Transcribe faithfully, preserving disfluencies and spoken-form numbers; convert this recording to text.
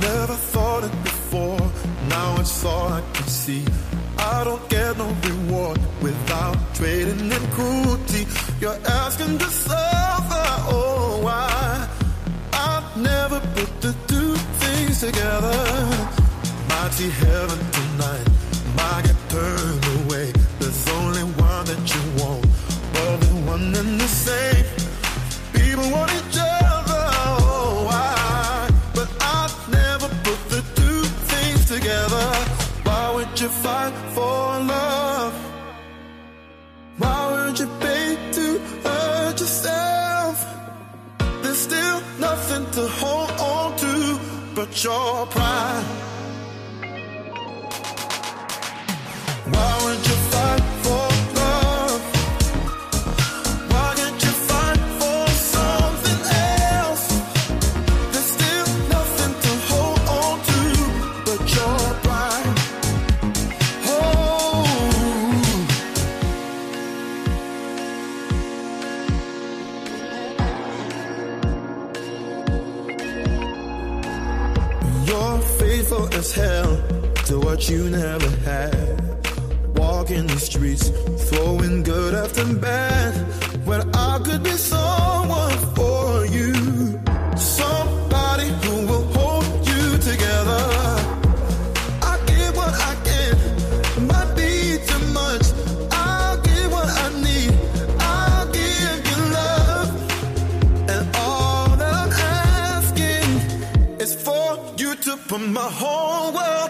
never thought it before. Now it's all I can see. I don't get no reward without trading in cruelty. You're asking to suffer, oh why? I never put the two things together. Mighty heaven tonight, might get turned away. There's only one that you want, all the one and the same. People want each other, oh why? But I never put the two things together. Why would you fight for love? Why would you pay to hurt yourself? There's still nothing to hold on to but your pride. Why would you fight for love? Why can't you fight for something else? There's still nothing to hold on to but your pride. Oh, you're faithful as hell to what you never had. Walking the streets, throwing good after bad, when I could be someone for you. Somebody who will hold you together. I give what I can, might be too much. I'll give what I need, I'll give you love. And all that I'm asking is for you to put my whole world